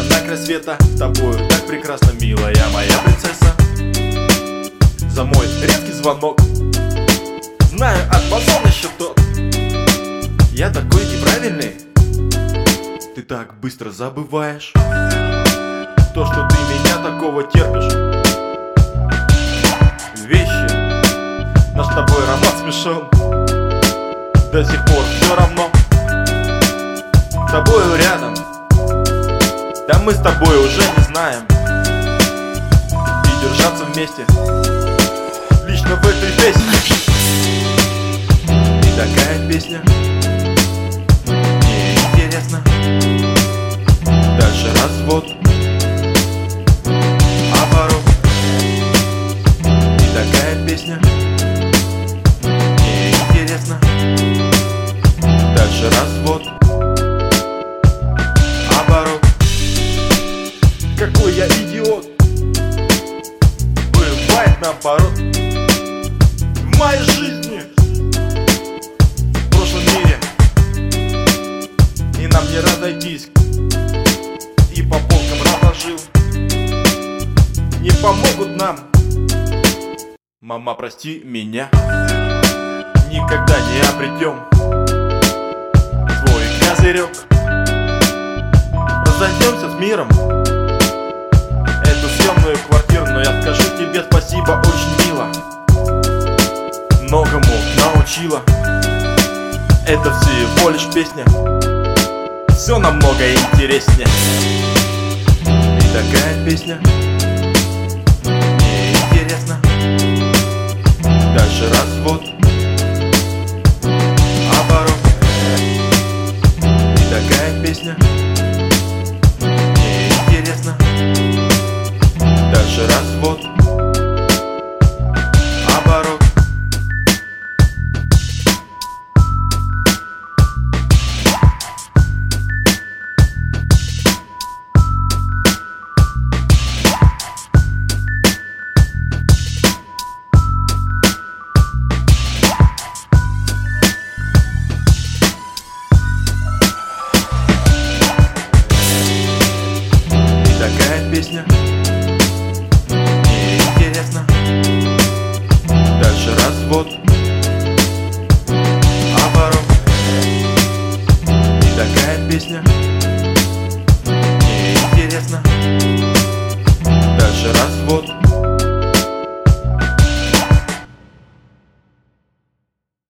Нежно на край света, тобою так прекрасно, милая моя принцесса. За мой редкий звонок, знаю, отмазал еще тот. Я такой неправильный, ты так быстро забываешь то, что ты меня такого терпишь. Вещи, наш с тобой роман смешон, до сих пор все равно. С тобою рядом, да мы с тобой уже не знаем. И держаться вместе лично в этой песне. И такая песня мне интересна. Дальше развод, оборот. И такая песня мне интересна. Дальше развод, оборот. Какой я идиот, бывает наоборот. В моей жизни, в прошлом мире, и нам не разойтись. И по полкам разложил, не помогут нам. Мама, прости меня, никогда не обретем свой козырек. Разойдемся с миром, эту съемную квартиру, но я скажу тебе спасибо, очень мило. Многому научила, это всего лишь песня, все намного интереснее. И такая песня мне интересна. Дальше развод, оборот. И такая песня мне интересна. Дальше развод, оборот. Песня мне интересна. Дальше развод, оборот. И такая песня